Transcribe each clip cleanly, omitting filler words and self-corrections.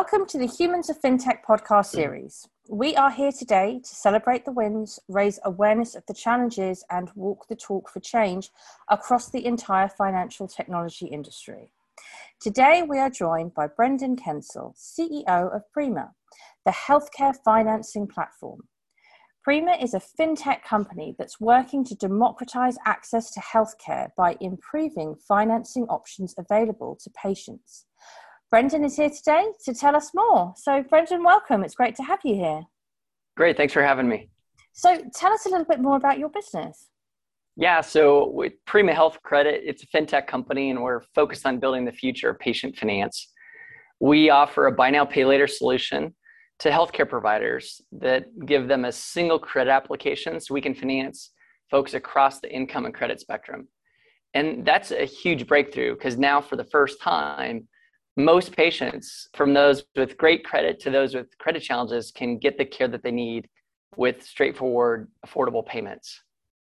Welcome to the Humans of FinTech podcast series. We are here today to celebrate the wins, raise awareness of the challenges, and walk the talk for change across the entire financial technology industry. Today, we are joined by Brendan Kensell, CEO of Prima, the healthcare financing platform. Prima is a FinTech company that's working to democratize access to healthcare by improving financing options available to patients. Brendan is here today to tell us more. So Brendan, welcome. It's great to have you here. Great. Thanks for having me. So tell us a little bit more about your business. Yeah. So with Prima Health Credit, it's a FinTech company and we're focused on building the future of patient finance. We offer a buy now, pay later solution to healthcare providers that give them a single credit application so we can finance folks across the income and credit spectrum. And that's a huge breakthrough because now for the first time, most patients, from those with great credit to those with credit challenges, can get the care that they need with straightforward, affordable payments.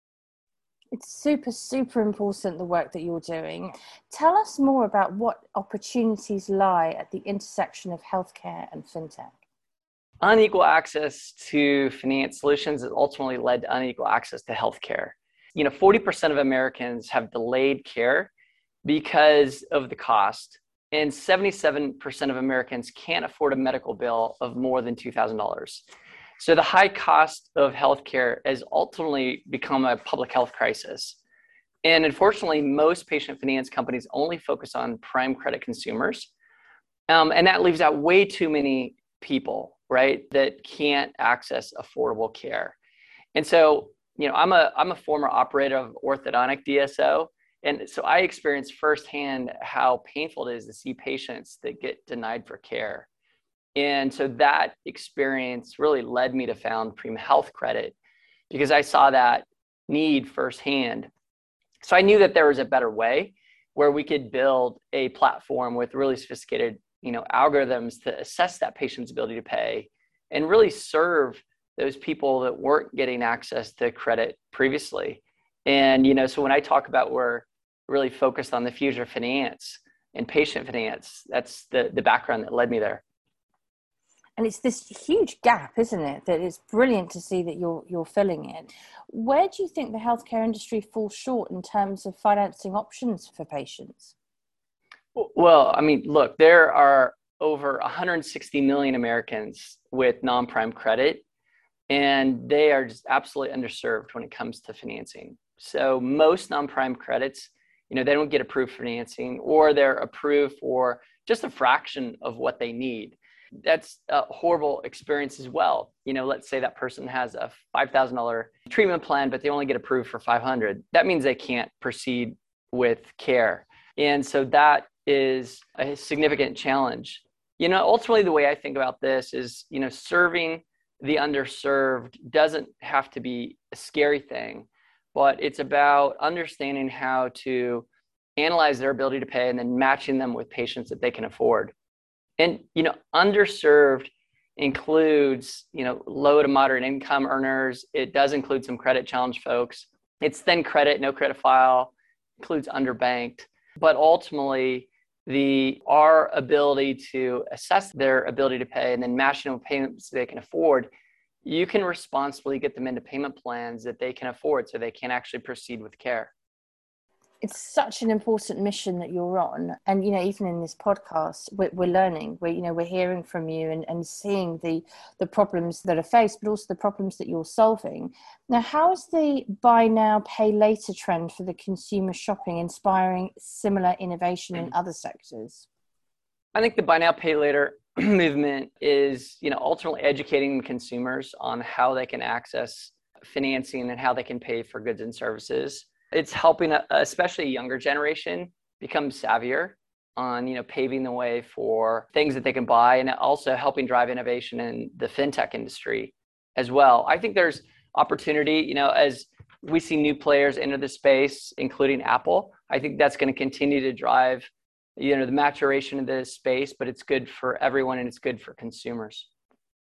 It's super important, the work that you're doing. Tell us more about what opportunities lie at the intersection of healthcare and FinTech. Unequal access to finance solutions has ultimately led to unequal access to healthcare. 40% of Americans have delayed care because of the cost. And 77% of Americans can't afford a medical bill of more than $2,000. So the high cost of healthcare has ultimately become a public health crisis. And unfortunately, most patient finance companies only focus on prime credit consumers. And that leaves out way too many people, right, that can't access affordable care. And so, I'm a former operator of orthodontic DSO. And so I experienced firsthand how painful it is to see patients that get denied for care. And so that experience really led me to found Prima Health Credit because I saw that need firsthand. So I knew that there was a better way where we could build a platform with really sophisticated, algorithms to assess that patient's ability to pay and really serve those people that weren't getting access to credit previously. And, so when I talk about we're really focused on the future of finance and patient finance, that's the background that led me there. And it's this huge gap, isn't it? That it's brilliant to see that you're filling it. Where do you think the healthcare industry falls short in terms of financing options for patients? Well, look, there are over 160 million Americans with non-prime credit, and they are just absolutely underserved when it comes to financing. So most non-prime credits, they don't get approved for financing, or they're approved for just a fraction of what they need. That's a horrible experience as well. Let's say that person has a $5,000 treatment plan, but they only get approved for $500. That means they can't proceed with care. And so that is a significant challenge. Ultimately, the way I think about this is, serving the underserved doesn't have to be a scary thing, but it's about understanding how to analyze their ability to pay and then matching them with patients that they can afford. And, underserved includes, low to moderate income earners. It does include some credit challenged folks. It's thin credit, no credit file, includes underbanked. But ultimately, our ability to assess their ability to pay and then match them with payments they can afford, you can responsibly get them into payment plans that they can afford so they can actually proceed with care. It's such an important mission that you're on. And, even in this podcast, we're learning, we're hearing from you and seeing the problems that are faced, but also the problems that you're solving. Now, how is the buy now, pay later trend for the consumer shopping inspiring similar innovation in other sectors? I think the buy now, pay later movement is, ultimately educating consumers on how they can access financing and how they can pay for goods and services. It's helping, especially a younger generation, become savvier on, paving the way for things that they can buy, and also helping drive innovation in the fintech industry as well. I think there's opportunity, as we see new players enter the space, including Apple. I think that's going to continue to drive, the maturation of this space, but it's good for everyone and it's good for consumers.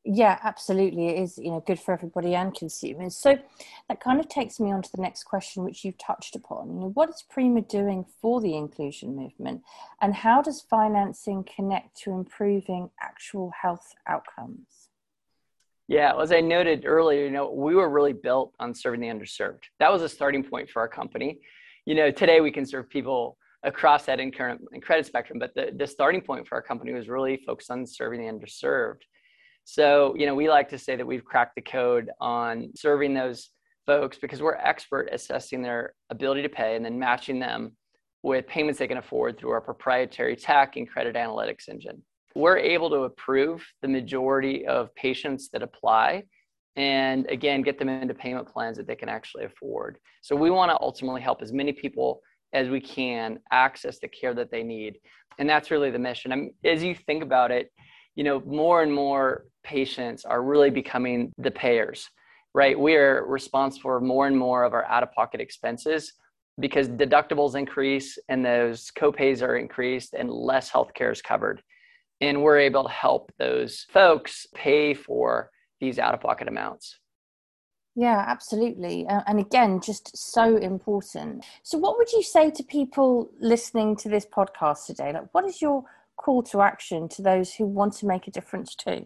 Yeah, absolutely. It is, good for everybody and consumers. So that kind of takes me on to the next question, which you've touched upon. What is Prima doing for the inclusion movement, and how does financing connect to improving actual health outcomes? Yeah, as I noted earlier, we were really built on serving the underserved. That was a starting point for our company. Today we can serve people across that income and credit spectrum, but the starting point for our company was really focused on serving the underserved. So, we like to say that we've cracked the code on serving those folks because we're expert at assessing their ability to pay and then matching them with payments they can afford through our proprietary tech and credit analytics engine. We're able to approve the majority of patients that apply and, again, get them into payment plans that they can actually afford. So we want to ultimately help as many people as we can access the care that they need. And that's really the mission. As you think about it, more and more patients are really becoming the payers, right? We are responsible for more and more of our out-of-pocket expenses because deductibles increase and those copays are increased and less healthcare is covered. And we're able to help those folks pay for these out-of-pocket amounts. Yeah, absolutely. And again, just so important. So what would you say to people listening to this podcast today? Like, what is your call to action to those who want to make a difference too?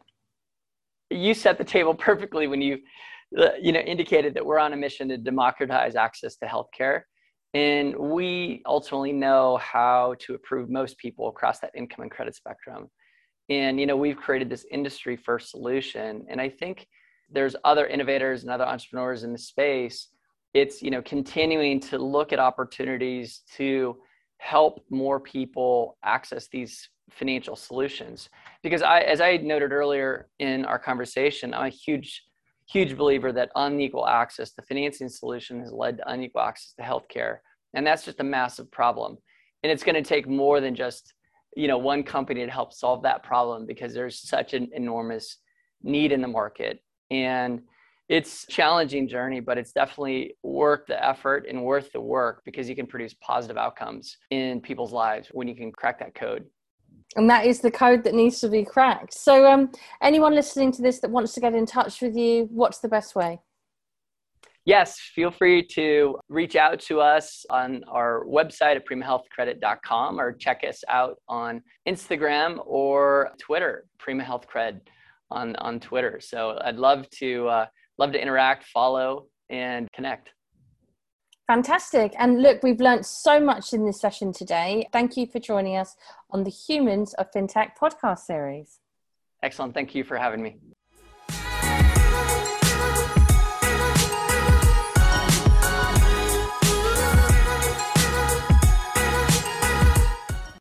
You set the table perfectly when you indicated that we're on a mission to democratize access to healthcare. And we ultimately know how to approve most people across that income and credit spectrum. And, we've created this industry first solution. And I think there's other innovators and other entrepreneurs in the space. It's, continuing to look at opportunities to help more people access these financial solutions. Because as I noted earlier in our conversation, I'm a huge believer that unequal access to financing solution has led to unequal access to healthcare. And that's just a massive problem. And it's going to take more than just, one company to help solve that problem because there's such an enormous need in the market. And it's a challenging journey, but it's definitely worth the effort and worth the work because you can produce positive outcomes in people's lives when you can crack that code. And that is the code that needs to be cracked. So anyone listening to this that wants to get in touch with you, what's the best way? Yes, feel free to reach out to us on our website at primahealthcredit.com or check us out on Instagram or Twitter, primahealthcred on Twitter. So I'd love to interact, follow, and connect. Fantastic. And look, we've learned so much in this session today. Thank you for joining us on the Humans of FinTech podcast series. Excellent. Thank you for having me.